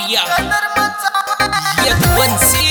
mafia ये वंशी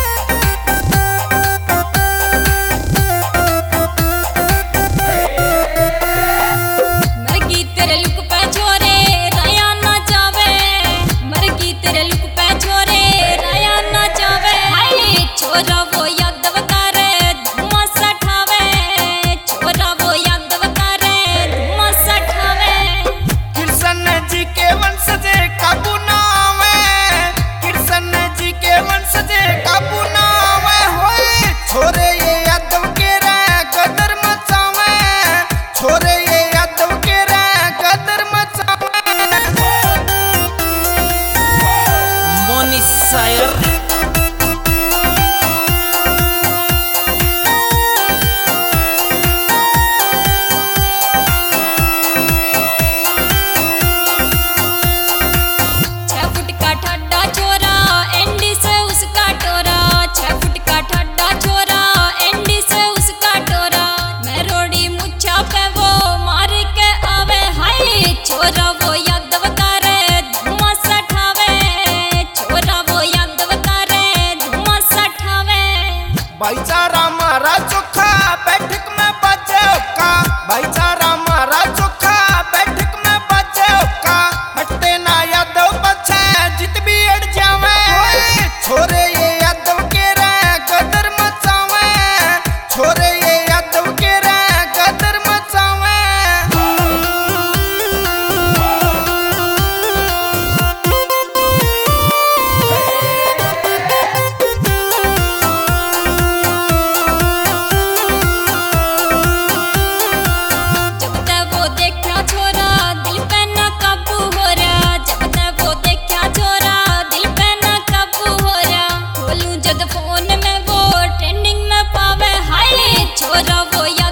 मरगी तेरे look पे छोरे राया ना जावे मरगी तेरे लुक पे छोरे राया ना जावे हाय छोरा वो यादव करे धुआं सठावे छोरा वो यादव करे धुआं सठावे कृष्ण जी के वंशज काबू ना आवे कृष्ण जी के वंशज काबू ना आवे होए छोरे ये यादव के रे गदर मचावे छोरे ये यादव के रे गदर मचावे मोनी शायर छोरा वो यादव करे धुआं सठावे छोरा वो यादव करे धुआं सठावे भाईचारा मारा चोखा बैठक में बचे का भाईचारा मारा चोखा बैठक में बचे का हटते ना यादव बचे जित भी अड़ जावे छोरे ये यादव के रे गदर मचावे छोरे ये यादव के रे गदर मचावे जब तक वो देखा छोरा दिल पे ना काबू हो रहा जब तक वो देखा छोरा दिल पे ना काबू हो रहा खोलूं जब फोन में वो ट्रेंडिंग में पावे हाय छोरा वो